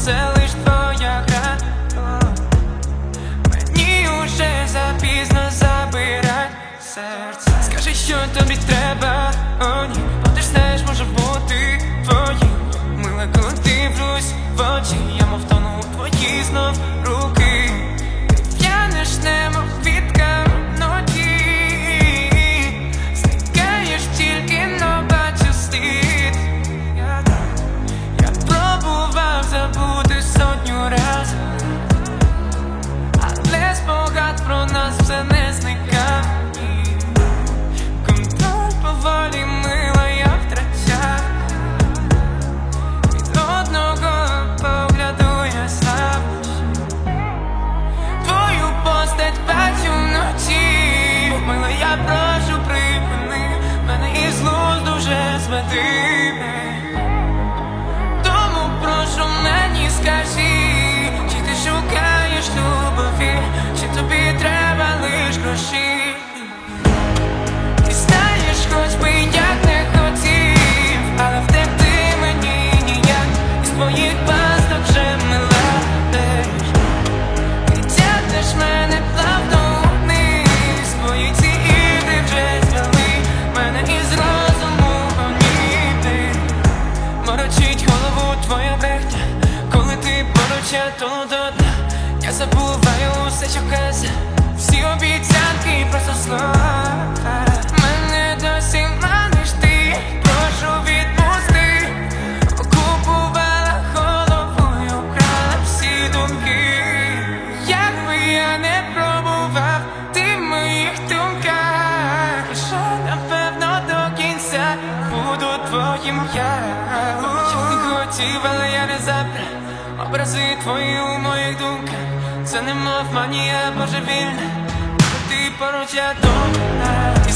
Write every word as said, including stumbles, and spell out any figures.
це лиш твоя гра. Мені уже запізно забирать серце. Скажи, що тобі треба, о ні, бо ти ж знаєш, може бути твоїм. Мила, коли дивлюсь в очі, я мов тону у твої знов руки. Ти п'янеш, немов квітка в ноті, зникаєш тільки, но бачу слід. Я, я пробував забути сотню раз, але спогад про нас все не зникав. Контроль поволі, мила, я втрачав. Від одного погляду я слаб. Твою постать бачу вночі. Мила, я прошу, припини мене із глузду вже зведи. Тому прошу, мені скажи, чи ти шукаєш любові, чи тобі треба лиш гроші. Ти знаєш, хоч би як не хотів, але втекти мені ніяк. Із твоїх пасток вже мила теж. Ти тягнеш мене плавно вниз. Твої ці ігри вже звели мене із розуму гоніти. Морочить голову твоя брехня, коли ти поруч, я тону до дна. Я забуваю усе, що казав, всі обіцянки просто слова. Мене досі маниш ти, прошу відпусти. Окупувала головою, вкрала всі думки. Якби я не пробував, ти в моїх думках. Що напевно до кінця буду твоїм я. Я не хотів, але я не забрав образи твої у моїх думках. Це немов манія божевільна, коли ти поруч, я дома.